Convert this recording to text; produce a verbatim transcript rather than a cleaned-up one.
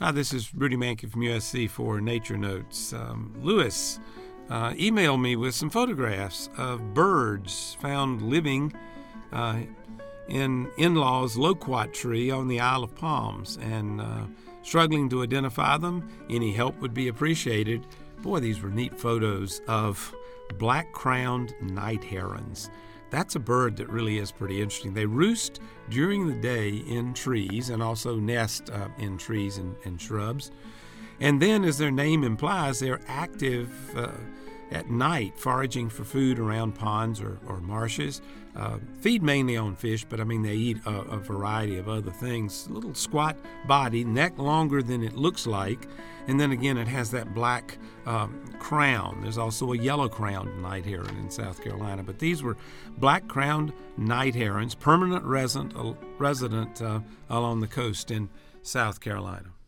Hi, this is Rudy Mankey from U S C for Nature Notes. Um, Lewis uh, emailed me with some photographs of birds found living uh, in in-laws loquat tree on the Isle of Palms, and uh, struggling to identify them. Any help would be appreciated. Boy, these were neat photos of black-crowned night herons. That's a bird that really is pretty interesting. They roost during the day in trees and also nest uh, in trees and, and shrubs. And then, as their name implies, they're active uh, at night, foraging for food around ponds or, or marshes. Uh, feed mainly on fish, but I mean they eat a, a variety of other things. A little squat body, neck longer than it looks like, and then again it has that black um, crown. There's also a yellow-crowned night heron in South Carolina, but these were black-crowned night herons, permanent resident, uh, resident uh, along the coast in South Carolina.